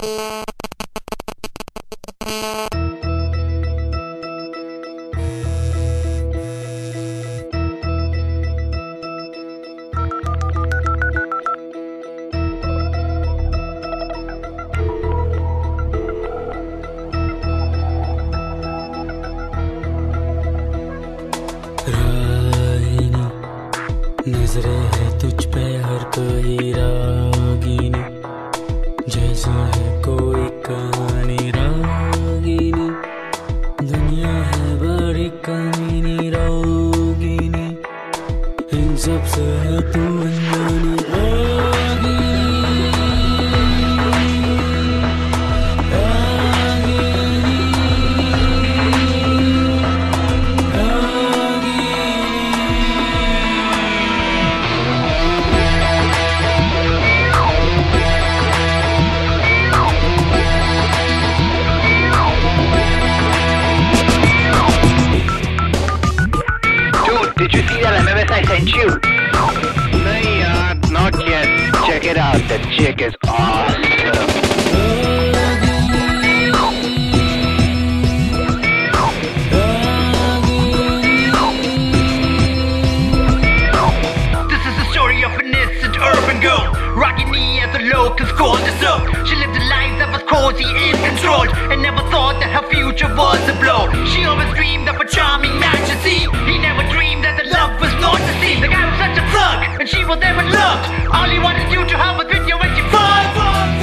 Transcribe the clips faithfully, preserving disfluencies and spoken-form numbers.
नजरें है तुझ पे हर कोई रागिनी, जैसा है कोई कहानी रागिनी। दुनिया है बड़ी कमीनी रागिनी, इन सब से है तू अनजानी Ragini. Did you see that M M S I sent you? No, yeah, not yet. Check it out. The chick is awesome. This is the story of an innocent urban girl, Ragini as the locals called herself. She lived a life that was cozy and controlled, and never thought that her future was a blow. She always dreamed of a charming man to see. He never dreamed that the love was not to see. The guy was such a thug, and she was never loved. All he wanted you to have was with you when she fucked.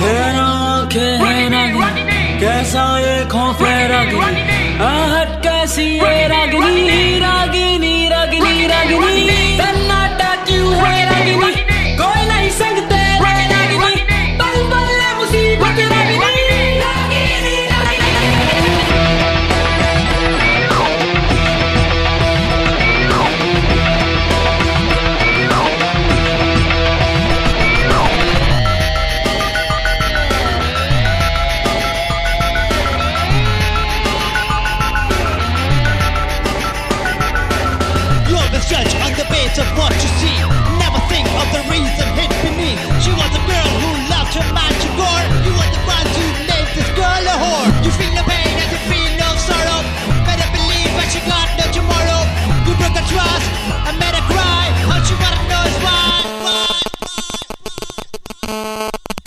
कैसा ये खौफ है रागिनी, आहट कैसी है रागिनी, रागिनी रागिनी रागिनी। सन्नाटा क्यों है रागिनी, कोई नहीं संग तेरे रागिनी, पल पल है मुसीबत Ragini. Judge on the base of what you see. Never think of the reason hit beneath. She was a girl who loved her man to gore. You were the ones who made this girl a whore. You feel no pain and you feel no sorrow. Better believe that she got no tomorrow. You broke her trust and made her cry. All she wanna know is why, why, why, why.